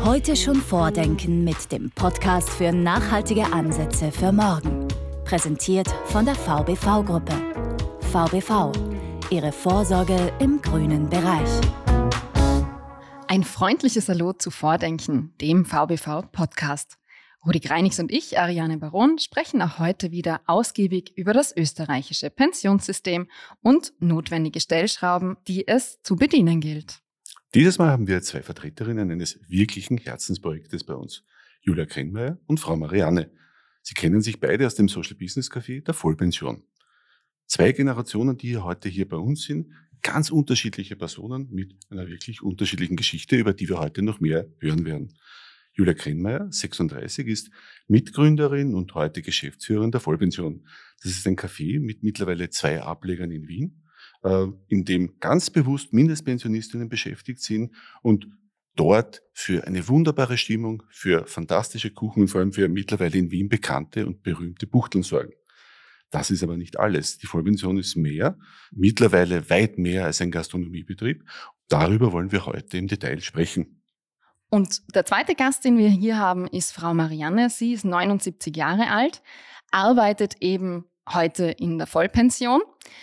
Heute schon vordenken mit dem Podcast für nachhaltige Ansätze für morgen. Präsentiert von der VBV-Gruppe. VBV, Ihre Vorsorge im grünen Bereich. Ein freundliches Hallo zu Vordenken, dem VBV-Podcast. Rudi Greinigs und ich, Ariane Baron, sprechen auch heute wieder ausgiebig über das österreichische Pensionssystem und notwendige Stellschrauben, die es zu bedienen gilt. Dieses Mal haben wir zwei Vertreterinnen eines wirklichen Herzensprojektes bei uns, Julia Krenmeier und Frau Marianne. Sie kennen sich beide aus dem Social Business Café der Vollpension. Zwei Generationen, die heute hier bei uns sind, ganz unterschiedliche Personen mit einer wirklich unterschiedlichen Geschichte, über die wir heute noch mehr hören werden. Julia Krenmeier, 36, ist Mitgründerin und heute Geschäftsführerin der Vollpension. Das ist ein Café mit mittlerweile 2 Ablegern in Wien, in dem ganz bewusst Mindestpensionistinnen beschäftigt sind und dort für eine wunderbare Stimmung, für fantastische Kuchen und vor allem für mittlerweile in Wien bekannte und berühmte Buchteln sorgen. Das ist aber nicht alles. Die Vollpension ist mehr, mittlerweile weit mehr als ein Gastronomiebetrieb. Darüber wollen wir heute im Detail sprechen. Und der zweite Gast, den wir hier haben, ist Frau Marianne. Sie ist 79 Jahre alt, arbeitet eben heute in der Vollpension,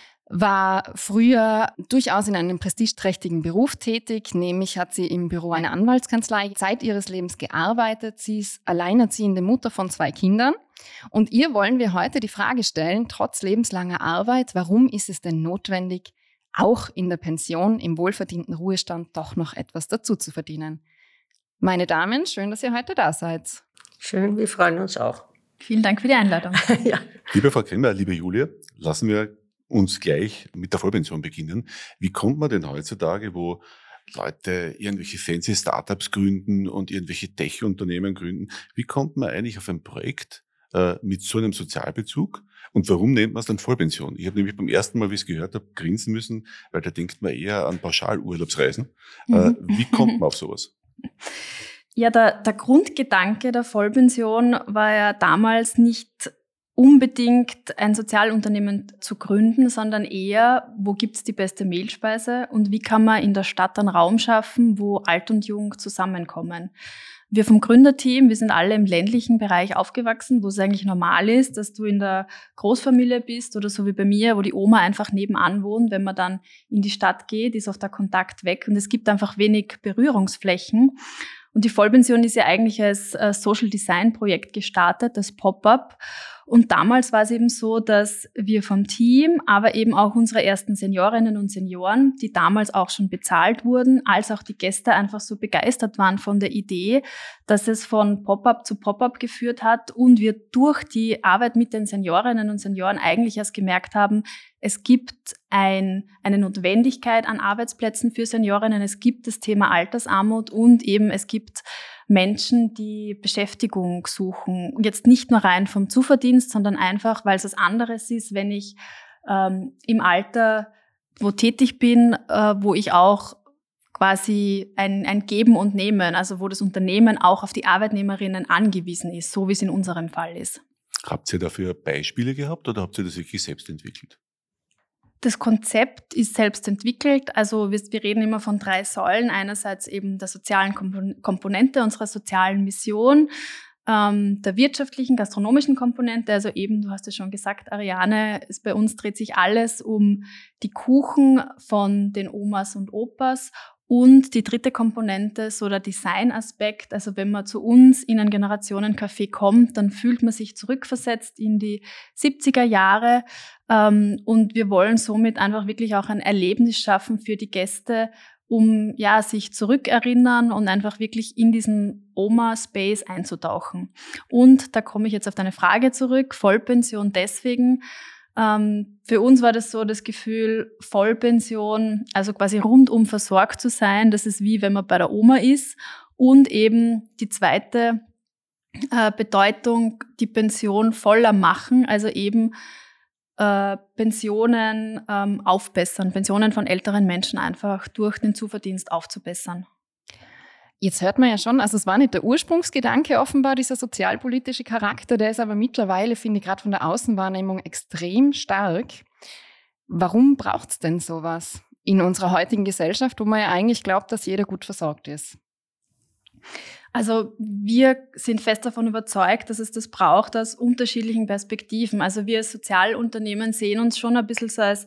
war früher durchaus in einem prestigeträchtigen Beruf tätig, nämlich hat sie im Büro einer Anwaltskanzlei Zeit ihres Lebens gearbeitet. Sie ist alleinerziehende Mutter von 2 Kindern. Und ihr wollen wir heute die Frage stellen, trotz lebenslanger Arbeit, warum ist es denn notwendig, auch in der Pension, im wohlverdienten Ruhestand doch noch etwas dazu zu verdienen? Meine Damen, schön, dass ihr heute da seid. Schön, wir freuen uns auch. Vielen Dank für die Einladung. Ja. Liebe Frau Krenmeier, liebe Julia, lassen wir uns gleich mit der Vollpension beginnen. Wie kommt man denn heutzutage, wo Leute irgendwelche fancy Startups gründen und irgendwelche Tech-Unternehmen gründen, wie kommt man eigentlich auf ein Projekt mit so einem Sozialbezug? Und warum nennt man es dann Vollpension? Ich habe nämlich beim ersten Mal, wie ich es gehört habe, grinsen müssen, weil da denkt man eher an Pauschalurlaubsreisen. Wie kommt man auf sowas? Ja, der Grundgedanke der Vollpension war ja damals nicht unbedingt ein Sozialunternehmen zu gründen, sondern eher, wo gibt's die beste Mehlspeise und wie kann man in der Stadt einen Raum schaffen, wo Alt und Jung zusammenkommen. Wir vom Gründerteam, wir sind alle im ländlichen Bereich aufgewachsen, wo es eigentlich normal ist, dass du in der Großfamilie bist oder so wie bei mir, wo die Oma einfach nebenan wohnt. Wenn man dann in die Stadt geht, ist oft der Kontakt weg und es gibt einfach wenig Berührungsflächen. Und die Vollpension ist ja eigentlich als Social Design Projekt gestartet, das Pop-up. Und damals war es eben so, dass wir vom Team, aber eben auch unsere ersten Seniorinnen und Senioren, die damals auch schon bezahlt wurden, als auch die Gäste einfach so begeistert waren von der Idee, dass es von Pop-up zu Pop-up geführt hat und wir durch die Arbeit mit den Seniorinnen und Senioren eigentlich erst gemerkt haben, es gibt eine Notwendigkeit an Arbeitsplätzen für Seniorinnen, es gibt das Thema Altersarmut und eben es gibt Menschen, die Beschäftigung suchen. Jetzt nicht nur rein vom Zuverdienst, sondern einfach, weil es was anderes ist, wenn ich im Alter wo tätig bin, wo ich auch quasi ein Geben und Nehmen, also wo das Unternehmen auch auf die Arbeitnehmerinnen angewiesen ist, so wie es in unserem Fall ist. Habt ihr dafür Beispiele gehabt oder habt ihr das wirklich selbst entwickelt? Das Konzept ist selbst entwickelt. Also wir reden immer von 3 Säulen. Einerseits eben der sozialen Komponente unserer sozialen Mission, der wirtschaftlichen, gastronomischen Komponente. Also eben, du hast es schon gesagt, Ariane, bei uns dreht sich alles um die Kuchen von den Omas und Opas. Und die dritte Komponente, so der Designaspekt. Also wenn man zu uns in ein Generationencafé kommt, dann fühlt man sich zurückversetzt in die 70er Jahre. Und wir wollen somit einfach wirklich auch ein Erlebnis schaffen für die Gäste, um ja sich zurückerinnern und einfach wirklich in diesen Oma-Space einzutauchen. Und da komme ich jetzt auf deine Frage zurück, Vollpension deswegen. Für uns war das so das Gefühl, Vollpension, also quasi rundum versorgt zu sein, das ist wie wenn man bei der Oma ist. Und eben die zweite Bedeutung, die Pension voller machen, also eben Pensionen aufbessern, Pensionen von älteren Menschen einfach durch den Zuverdienst aufzubessern. Jetzt hört man ja schon, also es war nicht der Ursprungsgedanke offenbar, dieser sozialpolitische Charakter, der ist aber mittlerweile, finde ich, gerade von der Außenwahrnehmung extrem stark. Warum braucht es denn sowas in unserer heutigen Gesellschaft, wo man ja eigentlich glaubt, dass jeder gut versorgt ist? Also wir sind fest davon überzeugt, dass es das braucht aus unterschiedlichen Perspektiven. Also wir als Sozialunternehmen sehen uns schon ein bisschen so als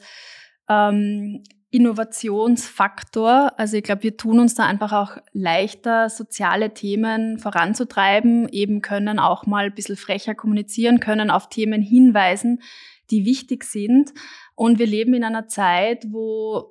Innovationsfaktor. Also ich glaube, wir tun uns da einfach auch leichter, soziale Themen voranzutreiben, eben können auch mal ein bisschen frecher kommunizieren, können auf Themen hinweisen, die wichtig sind. Und wir leben in einer Zeit, wo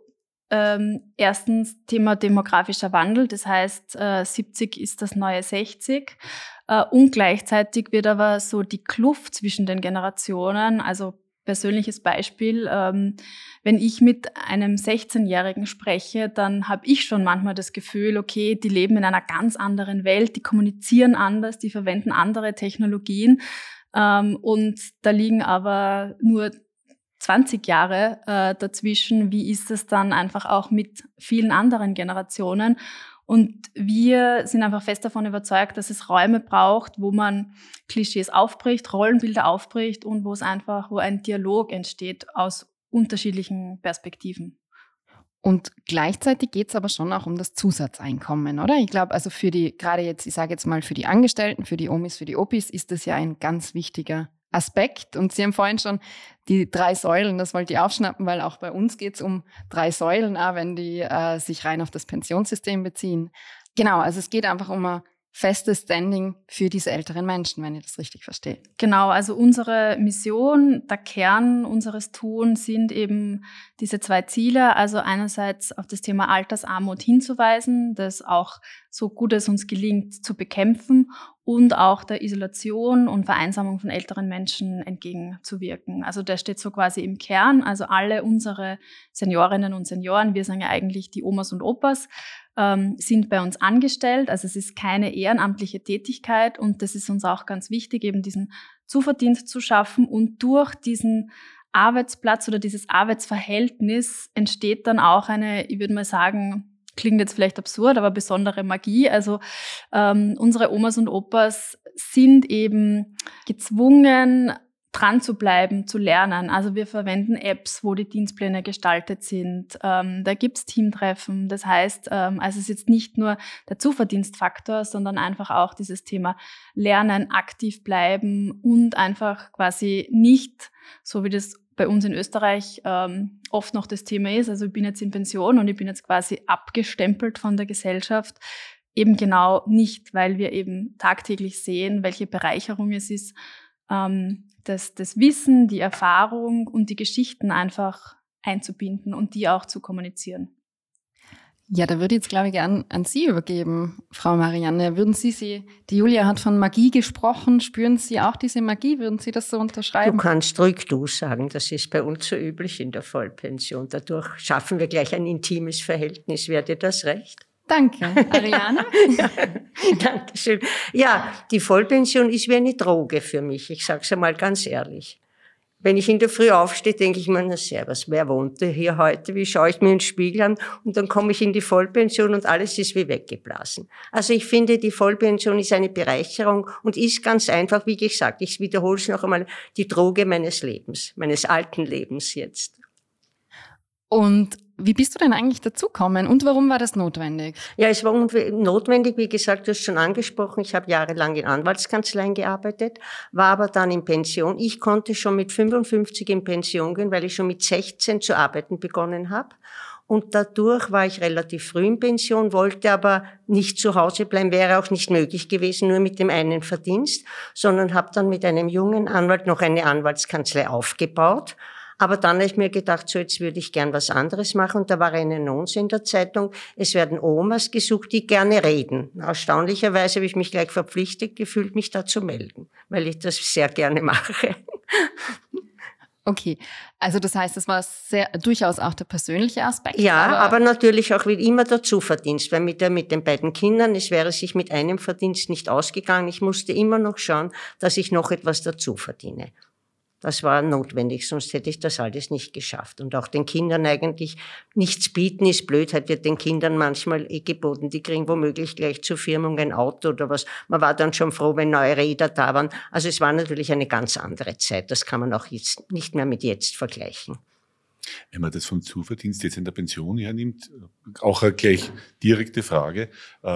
erstens Thema demografischer Wandel, das heißt 70 ist das neue 60 und gleichzeitig wird aber so die Kluft zwischen den Generationen, also persönliches Beispiel, wenn ich mit einem 16-Jährigen spreche, dann habe ich schon manchmal das Gefühl, okay, die leben in einer ganz anderen Welt, die kommunizieren anders, die verwenden andere Technologien und da liegen aber nur 20 Jahre dazwischen. Wie ist es dann einfach auch mit vielen anderen Generationen? Und wir sind einfach fest davon überzeugt, dass es Räume braucht, wo man Klischees aufbricht, Rollenbilder aufbricht und wo ein Dialog entsteht aus unterschiedlichen Perspektiven. Und gleichzeitig geht es aber schon auch um das Zusatzeinkommen, oder? Ich glaube, also gerade jetzt, ich sage jetzt mal für die Angestellten, für die Omis, für die Opis, ist das ja ein ganz wichtiger Aspekt. Und Sie haben vorhin schon die 3 Säulen, das wollte ich aufschnappen, weil auch bei uns geht es um 3 Säulen, auch wenn die sich rein auf das Pensionssystem beziehen. Genau, also es geht einfach um ein festes Standing für diese älteren Menschen, wenn ich das richtig verstehe. Genau, also unsere Mission, der Kern unseres Tuns sind eben diese 2 Ziele. Also einerseits auf das Thema Altersarmut hinzuweisen, das auch so gut es uns gelingt zu bekämpfen und auch der Isolation und Vereinsamung von älteren Menschen entgegenzuwirken. Also das steht so quasi im Kern. Also alle unsere Seniorinnen und Senioren, wir sagen ja eigentlich die Omas und Opas, sind bei uns angestellt. Also es ist keine ehrenamtliche Tätigkeit und das ist uns auch ganz wichtig, eben diesen Zuverdienst zu schaffen. Und durch diesen Arbeitsplatz oder dieses Arbeitsverhältnis entsteht dann auch eine, ich würde mal sagen, klingt jetzt vielleicht absurd, aber besondere Magie. Also unsere Omas und Opas sind eben gezwungen, dran zu bleiben, zu lernen. Also wir verwenden Apps, wo die Dienstpläne gestaltet sind. Da gibt's Teamtreffen. Das heißt, also es ist jetzt nicht nur der Zuverdienstfaktor, sondern einfach auch dieses Thema Lernen, aktiv bleiben und einfach quasi nicht, so wie das bei uns in Österreich oft noch das Thema ist, also ich bin jetzt in Pension und ich bin jetzt quasi abgestempelt von der Gesellschaft, eben genau nicht, weil wir eben tagtäglich sehen, welche Bereicherung es ist, das Wissen, die Erfahrung und die Geschichten einfach einzubinden und die auch zu kommunizieren. Ja, da würde ich jetzt, glaube ich, gern an Sie übergeben, Frau Marianne. Die Julia hat von Magie gesprochen. Spüren Sie auch diese Magie? Würden Sie das so unterschreiben? Du kannst ruhig du sagen, das ist bei uns so üblich in der Vollpension. Dadurch schaffen wir gleich ein intimes Verhältnis. Wäre dir das recht? Danke. Ariane? Ja, danke schön. Ja, die Vollpension ist wie eine Droge für mich. Ich sage es einmal ganz ehrlich. Wenn ich in der Früh aufstehe, denke ich mir, na servus, wer wohnt hier heute? Wie schaue ich mir in den Spiegel an? Und dann komme ich in die Vollpension und alles ist wie weggeblasen. Also ich finde, die Vollpension ist eine Bereicherung und ist ganz einfach, wie gesagt, ich wiederhole es noch einmal, die Droge meines Lebens, meines alten Lebens jetzt. Und wie bist du denn eigentlich dazugekommen und warum war das notwendig? Ja, es war notwendig, wie gesagt, du hast schon angesprochen, ich habe jahrelang in Anwaltskanzleien gearbeitet, war aber dann in Pension. Ich konnte schon mit 55 in Pension gehen, weil ich schon mit 16 zu arbeiten begonnen habe. Und dadurch war ich relativ früh in Pension, wollte aber nicht zu Hause bleiben, wäre auch nicht möglich gewesen, nur mit dem einen Verdienst, sondern habe dann mit einem jungen Anwalt noch eine Anwaltskanzlei aufgebaut. Aber dann habe ich mir gedacht, so jetzt würde ich gern was anderes machen. Und da war eine Annonce in der Zeitung, es werden Omas gesucht, die gerne reden. Erstaunlicherweise habe ich mich gleich verpflichtet gefühlt, mich da zu melden, weil ich das sehr gerne mache. Okay, also das heißt, das war durchaus auch der persönliche Aspekt. Ja, aber natürlich auch wie immer der Zuverdienst, weil mit den beiden Kindern, es wäre sich mit einem Verdienst nicht ausgegangen. Ich musste immer noch schauen, dass ich noch etwas dazu verdiene. Das war notwendig, sonst hätte ich das alles nicht geschafft. Und auch den Kindern eigentlich nichts bieten ist Blödheit, wird den Kindern manchmal geboten. Die kriegen womöglich gleich zur Firmung ein Auto oder was. Man war dann schon froh, wenn neue Räder da waren. Also es war natürlich eine ganz andere Zeit. Das kann man auch jetzt nicht mehr mit jetzt vergleichen. Wenn man das vom Zuverdienst jetzt in der Pension hernimmt, auch eine gleich direkte Frage.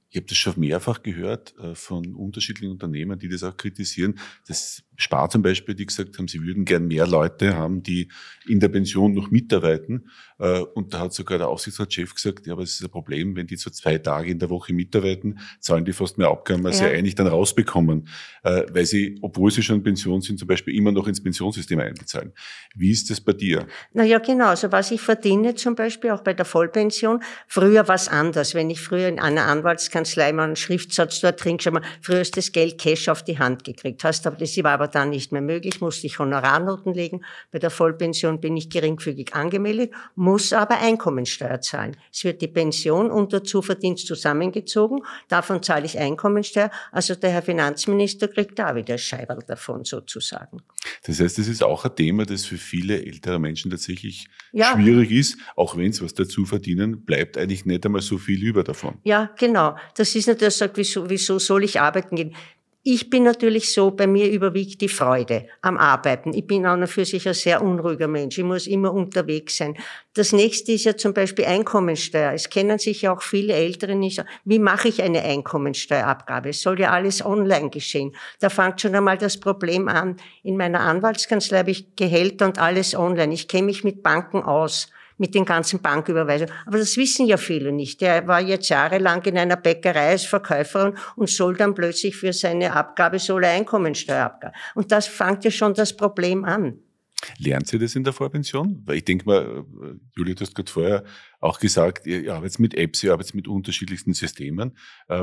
Ich habe das schon mehrfach gehört von unterschiedlichen Unternehmen, die das auch kritisieren. Das Spar zum Beispiel, die gesagt haben, sie würden gern mehr Leute haben, die in der Pension noch mitarbeiten. Und da hat sogar der Aufsichtsratschef gesagt, ja, aber es ist ein Problem, wenn die so 2 Tage in der Woche mitarbeiten, zahlen die fast mehr Abgaben, als sie eigentlich dann rausbekommen, weil sie, obwohl sie schon in Pension sind, zum Beispiel immer noch ins Pensionssystem einbezahlen. Wie ist das bei dir? Ja, genau. Also was ich verdiene zum Beispiel auch bei der Vollpension, früher war es anders. Wenn ich früher in einer Anwaltskanzlei mal einen Schriftsatz dort drin geschrieben habe, früher hast du das Geld Cash auf die Hand gekriegt. Das war aber dann nicht mehr möglich, musste ich Honorarnoten legen. Bei der Vollpension bin ich geringfügig angemeldet, muss aber Einkommensteuer zahlen. Es wird die Pension und der Zuverdienst zusammengezogen, davon zahle ich Einkommensteuer. Also der Herr Finanzminister kriegt da wieder Scheiberl davon sozusagen. Das heißt, das ist auch ein Thema, das für viele ältere Menschen tatsächlich schwierig ist, auch wenn sie was dazu verdienen, bleibt eigentlich nicht einmal so viel über davon. Ja, genau. Das ist natürlich, sagt, wieso soll ich arbeiten gehen? Ich bin natürlich so, bei mir überwiegt die Freude am Arbeiten. Ich bin an und für sich ein sehr unruhiger Mensch. Ich muss immer unterwegs sein. Das nächste ist ja zum Beispiel Einkommensteuer. Es kennen sich ja auch viele Ältere nicht. Wie mache ich eine Einkommensteuerabgabe? Es soll ja alles online geschehen. Da fängt schon einmal das Problem an. In meiner Anwaltskanzlei habe ich Gehälter und alles online. Ich kenne mich mit Banken aus, mit den ganzen Banküberweisungen. Aber das wissen ja viele nicht. Der war jetzt jahrelang in einer Bäckerei als Verkäuferin und soll dann plötzlich für seine Abgabe Einkommensteuerabgabe. Und das fängt ja schon das Problem an. Lernt sie das in der Vorpension? Weil ich denke mal, Julia, du hast gerade vorher auch gesagt, ihr arbeitet mit Apps, ihr arbeitet mit unterschiedlichsten Systemen.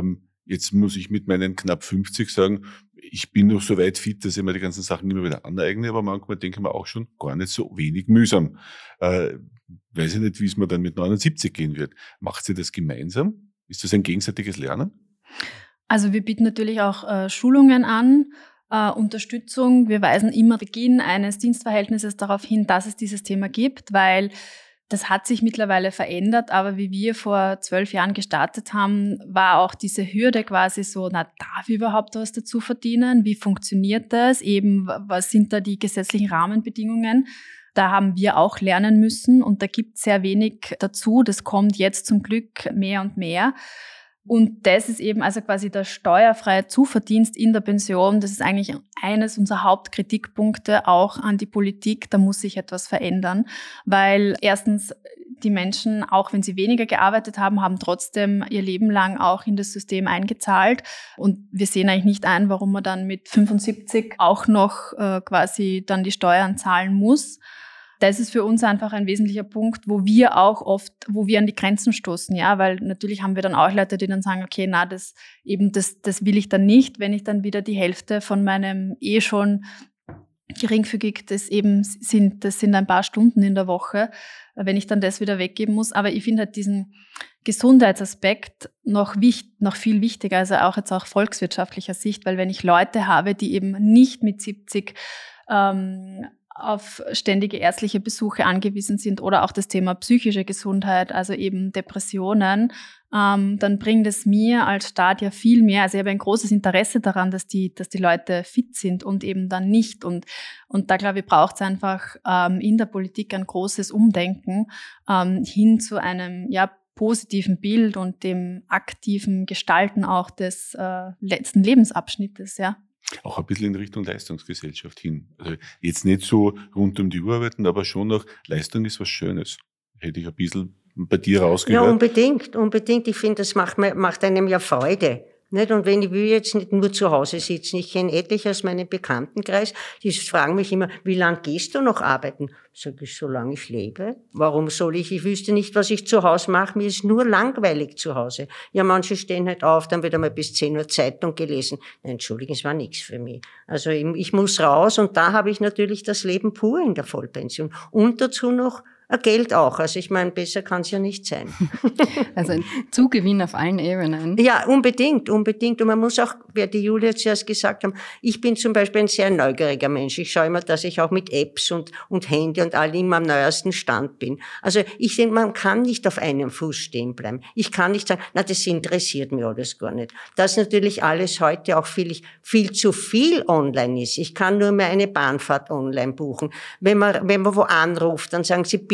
Jetzt muss ich mit meinen knapp 50 sagen, ich bin noch so weit fit, dass ich mir die ganzen Sachen immer wieder aneigne, aber manchmal denke ich mir auch schon gar nicht so wenig mühsam. Weiß ich nicht, wie es mir dann mit 79 gehen wird. Macht sie das gemeinsam? Ist das ein gegenseitiges Lernen? Also wir bieten natürlich auch Schulungen an, Unterstützung. Wir weisen immer Beginn eines Dienstverhältnisses darauf hin, dass es dieses Thema gibt, weil das hat sich mittlerweile verändert, aber wie wir vor 12 Jahren gestartet haben, war auch diese Hürde quasi so, darf ich überhaupt was dazu verdienen? Wie funktioniert das? Eben, was sind da die gesetzlichen Rahmenbedingungen? Da haben wir auch lernen müssen und da gibt es sehr wenig dazu. Das kommt jetzt zum Glück mehr und mehr. Und das ist eben also quasi der steuerfreie Zuverdienst in der Pension. Das ist eigentlich eines unserer Hauptkritikpunkte auch an die Politik. Da muss sich etwas verändern, weil erstens die Menschen, auch wenn sie weniger gearbeitet haben, haben trotzdem ihr Leben lang auch in das System eingezahlt. Und wir sehen eigentlich nicht ein, warum man dann mit 75 auch noch quasi dann die Steuern zahlen muss. Das ist für uns einfach ein wesentlicher Punkt, wo wir an die Grenzen stoßen, ja, weil natürlich haben wir dann auch Leute, die dann sagen, okay, das will ich dann nicht, wenn ich dann wieder die Hälfte von meinem schon geringfügig, das sind ein paar Stunden in der Woche, wenn ich dann das wieder weggeben muss. Aber ich finde halt diesen Gesundheitsaspekt noch viel wichtiger, also auch volkswirtschaftlicher Sicht, weil wenn ich Leute habe, die eben nicht mit 70 auf ständige ärztliche Besuche angewiesen sind oder auch das Thema psychische Gesundheit, also eben Depressionen, dann bringt es mir als Staat ja viel mehr. Also ich habe ein großes Interesse daran, dass die Leute fit sind und eben dann nicht. Und da, glaube ich, braucht es einfach in der Politik ein großes Umdenken hin zu einem positiven Bild und dem aktiven Gestalten auch des letzten Lebensabschnittes, ja. Auch ein bisschen in Richtung Leistungsgesellschaft hin. Also jetzt nicht so rund um die Uhr arbeiten, aber schon noch, Leistung ist was Schönes. Hätte ich ein bisschen bei dir rausgehört. Ja, unbedingt. Ich finde, das macht einem ja Freude. Nicht? Und wenn ich will jetzt nicht nur zu Hause sitzen, ich kenne etliche aus meinem Bekanntenkreis, die fragen mich immer, wie lange gehst du noch arbeiten? Sag ich, solange ich lebe. Warum soll ich? Ich wüsste nicht, was ich zu Hause mache. Mir ist nur langweilig zu Hause. Ja, manche stehen halt auf, dann wird einmal bis 10 Uhr Zeitung gelesen. Nein, Entschuldigung, es war nichts für mich. Also ich muss raus und da habe ich natürlich das Leben pur in der Vollpension. Und dazu noch Geld auch. Also ich meine, besser kann es ja nicht sein. Also ein Zugewinn auf allen Ebenen. Ja, unbedingt. Und man muss auch, wie die Julia zuerst gesagt haben, ich bin zum Beispiel ein sehr neugieriger Mensch. Ich schaue immer, dass ich auch mit Apps und Handy und all immer am neuesten Stand bin. Also ich denke, man kann nicht auf einem Fuß stehen bleiben. Ich kann nicht sagen, das interessiert mich alles gar nicht. Dass natürlich alles heute auch viel zu viel online ist. Ich kann nur mehr eine Bahnfahrt online buchen. Wenn man wo anruft, dann sagen sie, bitte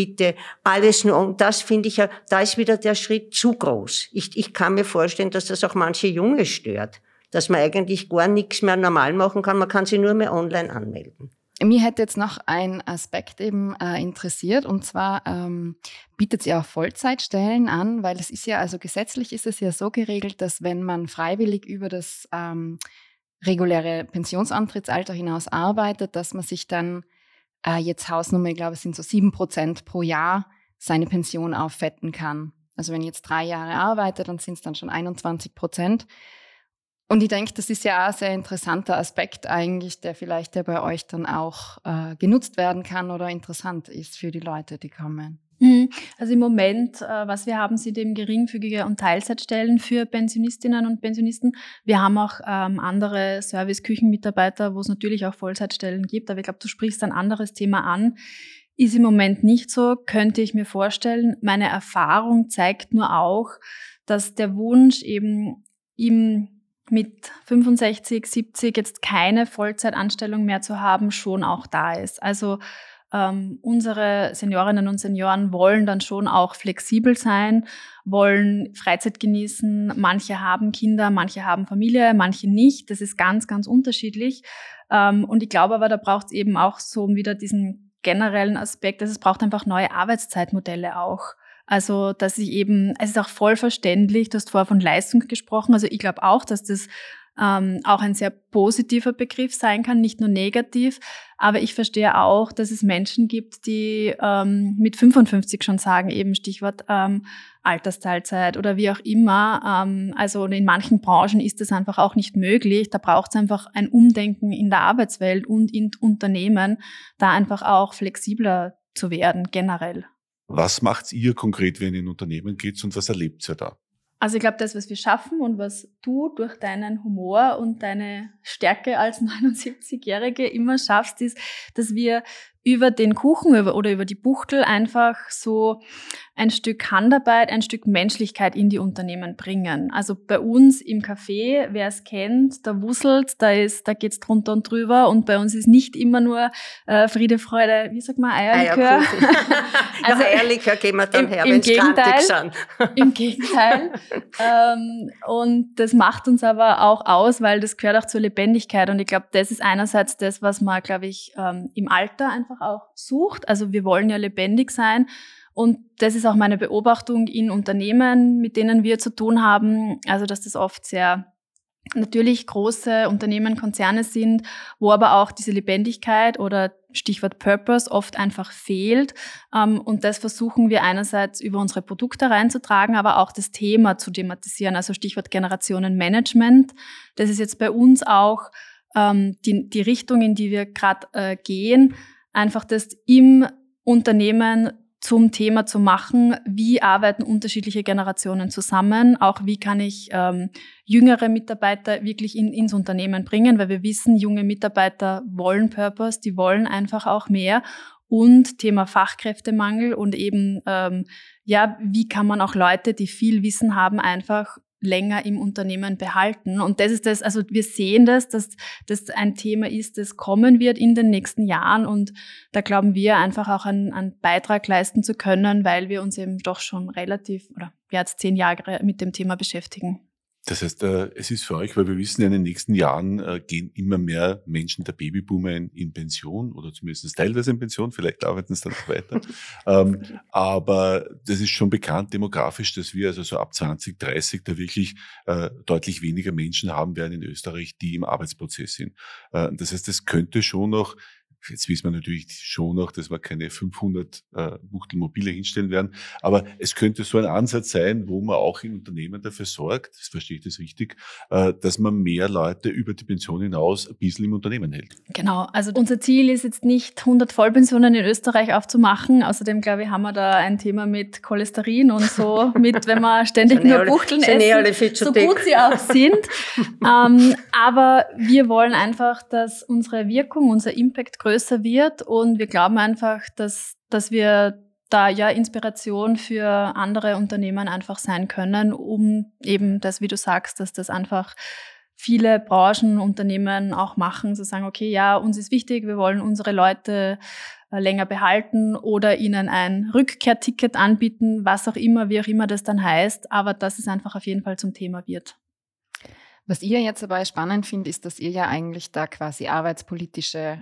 bitte alles nur, und das finde ich ja, da ist wieder der Schritt zu groß. Ich kann mir vorstellen, dass das auch manche Junge stört, dass man eigentlich gar nichts mehr normal machen kann, man kann sich nur mehr online anmelden. Mir hätte jetzt noch ein Aspekt eben interessiert, und zwar bietet ihr auch Vollzeitstellen an, weil es ist ja, also gesetzlich ist es ja so geregelt, dass wenn man freiwillig über das reguläre Pensionsantrittsalter hinaus arbeitet, dass man sich dann jetzt Hausnummer, ich glaube, es sind so 7% pro Jahr, seine Pension auffetten kann. Also wenn ich jetzt 3 Jahre arbeite, dann sind es dann schon 21%. Und ich denke, das ist ja auch ein sehr interessanter Aspekt eigentlich, der vielleicht ja bei euch dann auch genutzt werden kann oder interessant ist für die Leute, die kommen. Also im Moment, was wir haben, sind eben geringfügige und Teilzeitstellen für Pensionistinnen und Pensionisten. Wir haben auch andere Service-Küchenmitarbeiter, wo es natürlich auch Vollzeitstellen gibt. Aber ich glaube, du sprichst ein anderes Thema an. Ist im Moment nicht so, könnte ich mir vorstellen. Meine Erfahrung zeigt nur auch, dass der Wunsch eben mit 65, 70 jetzt keine Vollzeitanstellung mehr zu haben, schon auch da ist. Also unsere Seniorinnen und Senioren wollen dann schon auch flexibel sein, wollen Freizeit genießen. Manche haben Kinder, manche haben Familie, manche nicht. Das ist ganz, ganz unterschiedlich. Und ich glaube aber, da braucht es eben auch so wieder diesen generellen Aspekt, dass es braucht einfach neue Arbeitszeitmodelle auch. Also, dass ich eben, es ist auch voll verständlich, du hast vorher von Leistung gesprochen, also ich glaube auch, dass das auch ein sehr positiver Begriff sein kann, nicht nur negativ, aber ich verstehe auch, dass es Menschen gibt, die mit 55 schon sagen, eben Stichwort Altersteilzeit oder wie auch immer, also in manchen Branchen ist das einfach auch nicht möglich, da braucht es einfach ein Umdenken in der Arbeitswelt und in Unternehmen, da einfach auch flexibler zu werden, generell. Was macht ihr konkret, wenn ihr in Unternehmen geht und was erlebt ihr da? Also ich glaube, das, was wir schaffen und was du durch deinen Humor und deine Stärke als 79-Jährige immer schaffst, ist, dass wir über den Kuchen oder über die Buchtel einfach so ein Stück Handarbeit, ein Stück Menschlichkeit in die Unternehmen bringen. Also bei uns im Café, wer es kennt, da wuselt, da geht's drunter und drüber, und bei uns ist nicht immer nur Friede, Freude, wie sagt man, Eierlikör. Also Eierlikör gehen wir dann her, wenn es krantig sind. Im Gegenteil. Und das macht uns aber auch aus, weil das gehört auch zur Lebendigkeit, und ich glaube, das ist einerseits das, was man, glaube ich, im Alter einfach auch sucht. Also wir wollen ja lebendig sein. Und das ist auch meine Beobachtung in Unternehmen, mit denen wir zu tun haben. Also dass das oft sehr natürlich große Unternehmen, Konzerne sind, wo aber auch diese Lebendigkeit oder Stichwort Purpose oft einfach fehlt. Und das versuchen wir einerseits über unsere Produkte reinzutragen, aber auch das Thema zu thematisieren. Also Stichwort Generationenmanagement. Das ist jetzt bei uns auch die Richtung, in die wir gerade gehen. Einfach das im Unternehmen zum Thema zu machen, wie arbeiten unterschiedliche Generationen zusammen, auch wie kann ich jüngere Mitarbeiter wirklich ins Unternehmen bringen, weil wir wissen, junge Mitarbeiter wollen Purpose, die wollen einfach auch mehr, und Thema Fachkräftemangel und eben, wie kann man auch Leute, die viel Wissen haben, einfach länger im Unternehmen behalten. Und das ist das, also wir sehen das, dass das ein Thema ist, das kommen wird in den nächsten Jahren, und da glauben wir einfach auch einen Beitrag leisten zu können, weil wir uns eben doch schon jetzt 10 Jahre mit dem Thema beschäftigen. Das heißt, es ist für euch, weil wir wissen ja, in den nächsten Jahren gehen immer mehr Menschen der Babyboomer in Pension oder zumindest teilweise in Pension, vielleicht arbeiten es dann noch weiter. Aber das ist schon bekannt demografisch, dass wir also so ab 2030 da wirklich deutlich weniger Menschen haben werden in Österreich, die im Arbeitsprozess sind. Das heißt, es könnte schon noch, jetzt wissen wir natürlich schon noch, dass wir keine 500 Buchtelmobile hinstellen werden, aber es könnte so ein Ansatz sein, wo man auch in Unternehmen dafür sorgt, das verstehe ich das richtig, dass man mehr Leute über die Pension hinaus ein bisschen im Unternehmen hält. Genau, also unser Ziel ist jetzt nicht 100 Vollpensionen in Österreich aufzumachen, außerdem glaube ich, haben wir da ein Thema mit Cholesterin und so, wenn wir ständig nur Buchteln essen, so gut sie auch sind. Aber wir wollen einfach, dass unsere Wirkung, unser Impact größer wird, und wir glauben einfach, dass wir da ja Inspiration für andere Unternehmen einfach sein können, um eben das, wie du sagst, dass das einfach viele Branchen, Unternehmen auch machen, zu sagen, okay, ja, uns ist wichtig, wir wollen unsere Leute länger behalten oder ihnen ein Rückkehrticket anbieten, was auch immer, wie auch immer das dann heißt, aber dass es einfach auf jeden Fall zum Thema wird. Was ich jetzt dabei spannend finde, ist, dass ihr ja eigentlich da quasi arbeitspolitische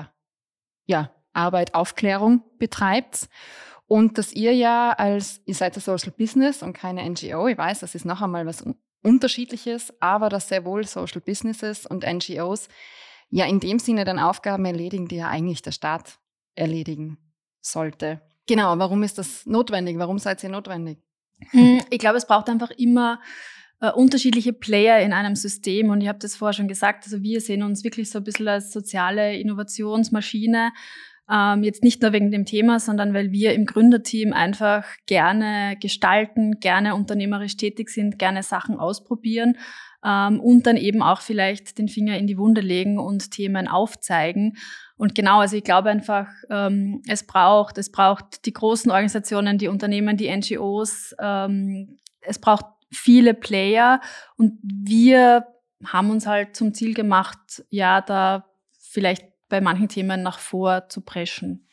Arbeit, Aufklärung betreibt und dass ihr ihr seid ein Social Business und keine NGO. Ich weiß, das ist noch einmal was Unterschiedliches, aber dass sehr wohl Social Businesses und NGOs ja in dem Sinne dann Aufgaben erledigen, die ja eigentlich der Staat erledigen sollte. Genau, warum ist das notwendig? Warum seid ihr notwendig? Ich glaube, es braucht einfach immer unterschiedliche Player in einem System und ich habe das vorher schon gesagt, also wir sehen uns wirklich so ein bisschen als soziale Innovationsmaschine, jetzt nicht nur wegen dem Thema, sondern weil wir im Gründerteam einfach gerne gestalten, gerne unternehmerisch tätig sind, gerne Sachen ausprobieren und dann eben auch vielleicht den Finger in die Wunde legen und Themen aufzeigen. Und genau, also ich glaube einfach, es braucht die großen Organisationen, die Unternehmen, die NGOs, es braucht viele Player und wir haben uns halt zum Ziel gemacht, ja, da vielleicht bei manchen Themen nach vor zu preschen.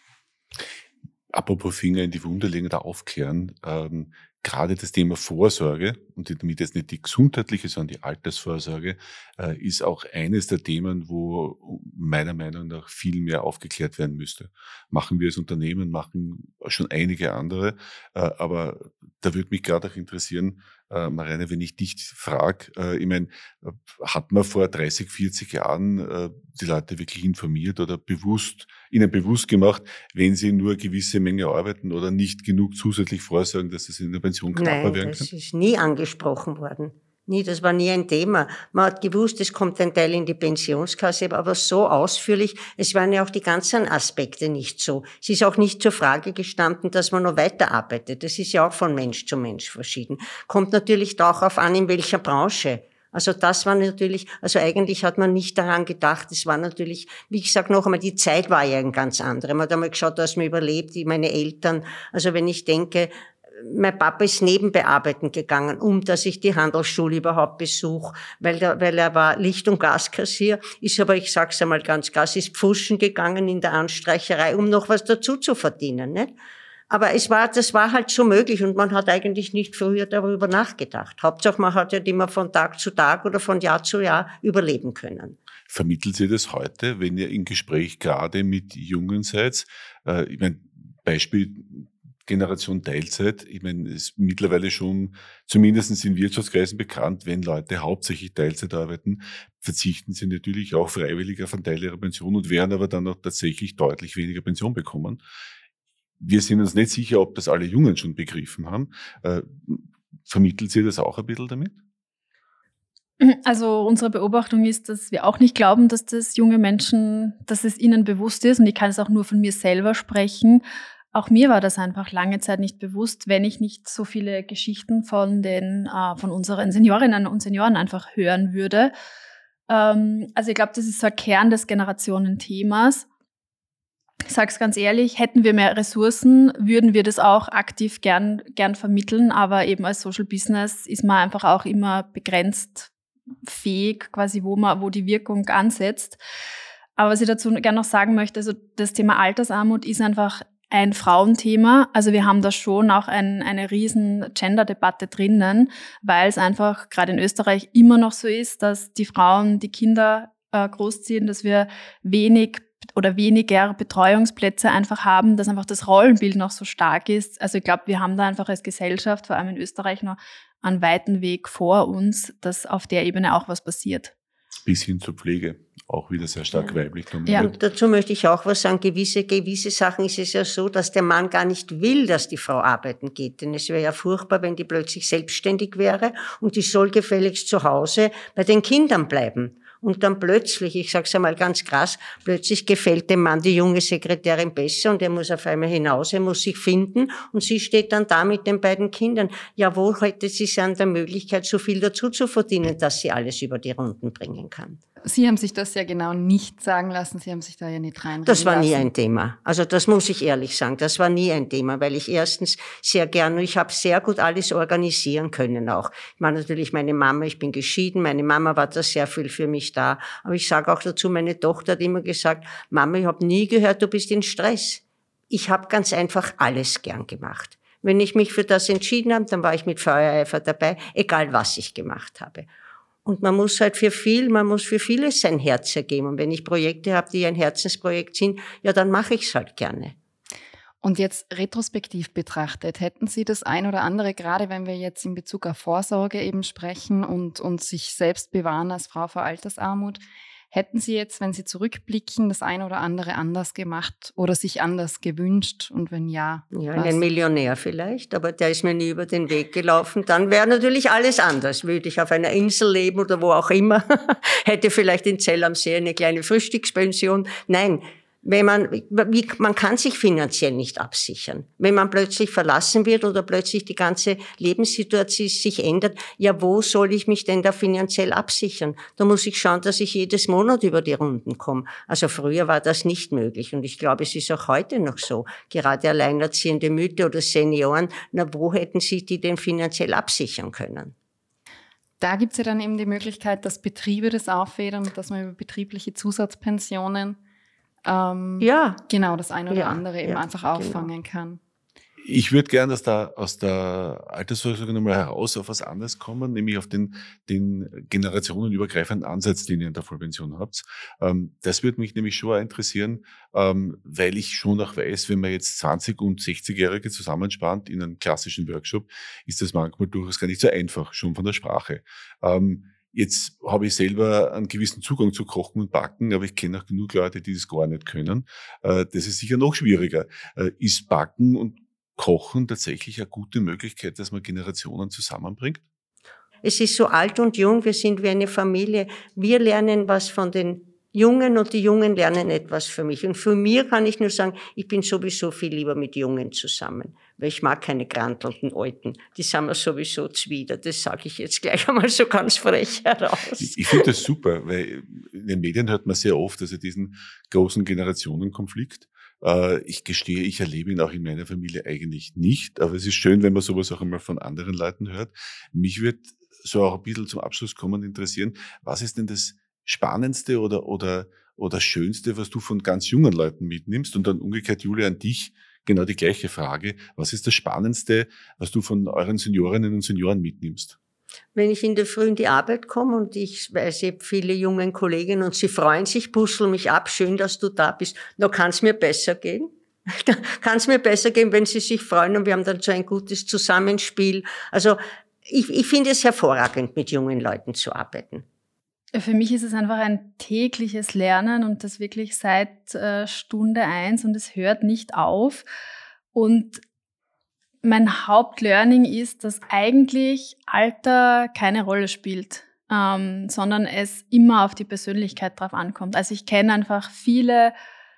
Apropos Finger in die Wunde legen oder aufklären, gerade das Thema Vorsorge, und damit jetzt nicht die gesundheitliche, sondern die Altersvorsorge, ist auch eines der Themen, wo meiner Meinung nach viel mehr aufgeklärt werden müsste. Machen wir als Unternehmen, machen schon einige andere, aber da würde mich gerade auch interessieren, Marianne, wenn ich dich frage, ich meine, hat man vor 30, 40 Jahren die Leute wirklich informiert oder ihnen bewusst gemacht, wenn sie nur eine gewisse Menge arbeiten oder nicht genug zusätzlich vorsorgen, dass es in der Pension knapper werden kann? Das ist nie angesprochen worden. Das war nie ein Thema. Man hat gewusst, es kommt ein Teil in die Pensionskasse, aber so ausführlich, es waren ja auch die ganzen Aspekte nicht so. Es ist auch nicht zur Frage gestanden, dass man noch weiterarbeitet. Das ist ja auch von Mensch zu Mensch verschieden. Kommt natürlich auch darauf an, in welcher Branche. Also das war natürlich, also eigentlich hat man nicht daran gedacht, es war natürlich, wie ich sage noch einmal, die Zeit war ja eine ganz andere. Man hat einmal geschaut, dass man überlebt, meine Eltern, also wenn ich denke, mein Papa ist nebenbei arbeiten gegangen, dass ich die Handelsschule überhaupt besuche, weil er war Licht- und Gaskassier, ist aber, ich sag's einmal ganz krass, ist pfuschen gegangen in der Anstreicherei, um noch was dazu zu verdienen, nicht? Aber das war halt so möglich und man hat eigentlich nicht früher darüber nachgedacht. Hauptsache, man hat ja immer von Tag zu Tag oder von Jahr zu Jahr überleben können. Vermittelt ihr das heute, wenn ihr im Gespräch gerade mit Jungen seid? Ich meine, Beispiel Generation Teilzeit, ich meine, ist mittlerweile schon zumindest in Wirtschaftskreisen bekannt, wenn Leute hauptsächlich Teilzeit arbeiten, verzichten sie natürlich auch freiwillig auf einen Teil ihrer Pension und werden aber dann auch tatsächlich deutlich weniger Pension bekommen. Wir sind uns nicht sicher, ob das alle Jungen schon begriffen haben. Vermittelt sie das auch ein bisschen damit? Also unsere Beobachtung ist, dass wir auch nicht glauben, dass das junge Menschen, dass es ihnen bewusst ist und ich kann es auch nur von mir selber sprechen. Auch mir war das einfach lange Zeit nicht bewusst, wenn ich nicht so viele Geschichten von unseren Seniorinnen und Senioren einfach hören würde. Also ich glaube, das ist so ein Kern des Generationenthemas. Ich sage es ganz ehrlich, hätten wir mehr Ressourcen, würden wir das auch aktiv gern vermitteln, aber eben als Social Business ist man einfach auch immer begrenzt fähig, quasi wo die Wirkung ansetzt. Aber was ich dazu gerne noch sagen möchte, also das Thema Altersarmut ist einfach ein Frauenthema. Also wir haben da schon auch eine riesen Gender-Debatte drinnen, weil es einfach gerade in Österreich immer noch so ist, dass die Frauen die Kinder großziehen, dass wir weniger Betreuungsplätze einfach haben, dass einfach das Rollenbild noch so stark ist. Also ich glaube, wir haben da einfach als Gesellschaft, vor allem in Österreich, noch einen weiten Weg vor uns, dass auf der Ebene auch was passiert. Bis hin zur Pflege, auch wieder sehr stark weiblich dominiert. Ja. Und dazu möchte ich auch was sagen. Gewisse Sachen ist es ja so, dass der Mann gar nicht will, dass die Frau arbeiten geht. Denn es wäre ja furchtbar, wenn die plötzlich selbstständig wäre und die soll gefälligst zu Hause bei den Kindern bleiben. Und dann plötzlich, ich sag's einmal ganz krass, plötzlich gefällt dem Mann die junge Sekretärin besser und er muss auf einmal hinaus, er muss sich finden und sie steht dann da mit den beiden Kindern. Ja, wo hätte sie an der Möglichkeit, so viel dazu zu verdienen, dass sie alles über die Runden bringen kann? Sie haben sich das ja genau nicht sagen lassen, Sie haben sich da ja nicht reinreden Das war nie lassen. ein Thema. Also das muss ich ehrlich sagen, das war nie ein Thema, weil ich erstens sehr gerne, ich habe sehr gut alles organisieren können auch. Ich meine natürlich meine Mama, ich bin geschieden, meine Mama war da sehr viel für mich da. Aber ich sage auch dazu, meine Tochter hat immer gesagt, Mama, ich habe nie gehört, du bist in Stress. Ich habe ganz einfach alles gern gemacht. Wenn ich mich für das entschieden habe, dann war ich mit Feuereifer dabei, egal was ich gemacht habe. Und man muss halt für vieles sein Herz ergeben. Und wenn ich Projekte habe, die ein Herzensprojekt sind, ja, dann mache ich es halt gerne. Und jetzt retrospektiv betrachtet, hätten Sie das ein oder andere, gerade wenn wir jetzt in Bezug auf Vorsorge eben sprechen und sich selbst bewahren als Frau vor Altersarmut, hätten Sie jetzt, wenn Sie zurückblicken, das ein oder andere anders gemacht oder sich anders gewünscht? Und wenn ja, Ja, was? einen Millionär vielleicht, aber der ist mir nie über den Weg gelaufen. Dann wäre natürlich alles anders. Würde ich auf einer Insel leben oder wo auch immer, hätte vielleicht in Zell am See eine kleine Frühstückspension. Nein, man kann sich finanziell nicht absichern. Wenn man plötzlich verlassen wird oder plötzlich die ganze Lebenssituation sich ändert, ja, wo soll ich mich denn da finanziell absichern? Da muss ich schauen, dass ich jedes Monat über die Runden komme. Also früher war das nicht möglich und ich glaube, es ist auch heute noch so. Gerade alleinerziehende Mütter oder Senioren, wo hätten sich die denn finanziell absichern können? Da gibt es ja dann eben die Möglichkeit, dass Betriebe das auffedern, dass man über betriebliche Zusatzpensionen Ja. genau das eine oder Ja, andere eben ja, einfach auffangen kann. Ich würde gerne aus der Altersvorsorge nochmal heraus auf was anderes kommen, nämlich auf den generationenübergreifenden Ansatz, den ihr in der Vollpension habt. Das würde mich nämlich schon auch interessieren, weil ich schon auch weiß, wenn man jetzt 20- und 60-Jährige zusammenspannt in einem klassischen Workshop, ist das manchmal durchaus gar nicht so einfach, schon von der Sprache. Jetzt habe ich selber einen gewissen Zugang zu Kochen und Backen, aber ich kenne auch genug Leute, die das gar nicht können. Das ist sicher noch schwieriger. Ist Backen und Kochen tatsächlich eine gute Möglichkeit, dass man Generationen zusammenbringt? Es ist so alt und jung, wir sind wie eine Familie. Wir lernen was von den Jungen und die Jungen lernen etwas für mich. Und für mir kann ich nur sagen, ich bin sowieso viel lieber mit Jungen zusammen, weil ich mag keine grantelnden Alten. Die sind mir sowieso zuwider. Das sage ich jetzt gleich einmal so ganz frech heraus. Ich finde das super, weil in den Medien hört man sehr oft, also diesen großen Generationenkonflikt. Ich gestehe, ich erlebe ihn auch in meiner Familie eigentlich nicht, aber es ist schön, wenn man sowas auch einmal von anderen Leuten hört. Mich wird so auch ein bisschen zum Abschluss kommen interessieren, was ist denn das Spannendste oder Schönste, was du von ganz jungen Leuten mitnimmst? Und dann umgekehrt, Julia, an dich genau die gleiche Frage. Was ist das Spannendste, was du von euren Seniorinnen und Senioren mitnimmst? Wenn ich in der Früh in die Arbeit komme und ich weiß, ich habe viele jungen Kollegen und sie freuen sich, puzzeln mich ab, schön, dass du da bist. Da kann es mir besser gehen. Kann es mir besser gehen, wenn sie sich freuen und wir haben dann so ein gutes Zusammenspiel. Also ich finde es hervorragend, mit jungen Leuten zu arbeiten. Für mich ist es einfach ein tägliches Lernen und das wirklich seit Stunde 1 und es hört nicht auf. Und mein Hauptlearning ist, dass eigentlich Alter keine Rolle spielt, sondern es immer auf die Persönlichkeit drauf ankommt. Also ich kenne einfach viele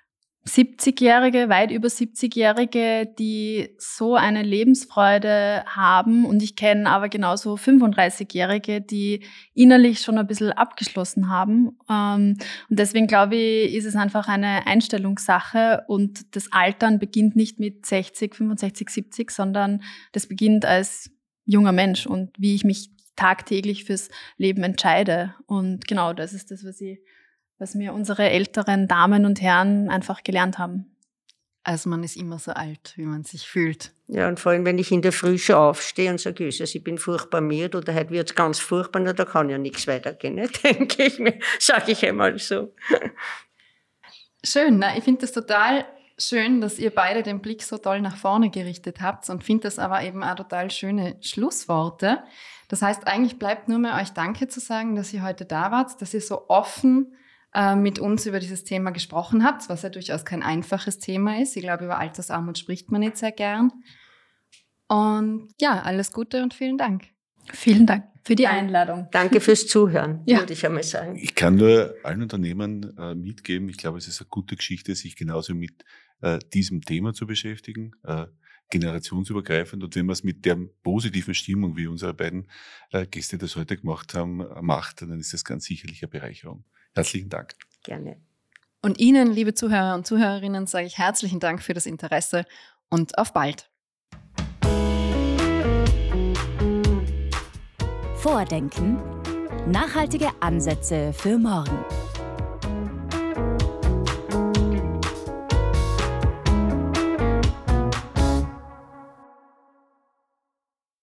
70-Jährige, weit über 70-Jährige, die so eine Lebensfreude haben und ich kenne aber genauso 35-Jährige, die innerlich schon ein bisschen abgeschlossen haben. Und deswegen glaube ich, ist es einfach eine Einstellungssache und das Altern beginnt nicht mit 60, 65, 70, sondern das beginnt als junger Mensch und wie ich mich tagtäglich fürs Leben entscheide. Und genau das ist das, was mir unsere älteren Damen und Herren einfach gelernt haben. Also man ist immer so alt, wie man sich fühlt. Ja, und vor allem, wenn ich in der Früh schon aufstehe und sage, Jesus, ich bin furchtbar miert oder heute wird's ganz furchtbar, na, da kann ja nichts weitergehen, ne? Denke ich mir, sage ich einmal so. Schön, na, ich finde das total schön, dass ihr beide den Blick so toll nach vorne gerichtet habt und finde das aber eben auch total schöne Schlussworte. Das heißt, eigentlich bleibt nur mehr euch Danke zu sagen, dass ihr heute da wart, dass ihr so offen mit uns über dieses Thema gesprochen habt, was ja durchaus kein einfaches Thema ist. Ich glaube, über Altersarmut spricht man nicht sehr gern. Und ja, alles Gute und vielen Dank. Vielen Dank für die Einladung. Danke fürs Zuhören, Ja. würde ich einmal sagen. Ich kann nur allen Unternehmern mitgeben, ich glaube, es ist eine gute Geschichte, sich genauso mit diesem Thema zu beschäftigen, generationsübergreifend. Und wenn man es mit der positiven Stimmung, wie unsere beiden Gäste das heute gemacht haben, macht, dann ist das ganz sicherlich eine Bereicherung. Herzlichen Dank. Gerne. Und Ihnen, liebe Zuhörer und Zuhörerinnen, sage ich herzlichen Dank für das Interesse und auf bald. Vordenken. Nachhaltige Ansätze für morgen.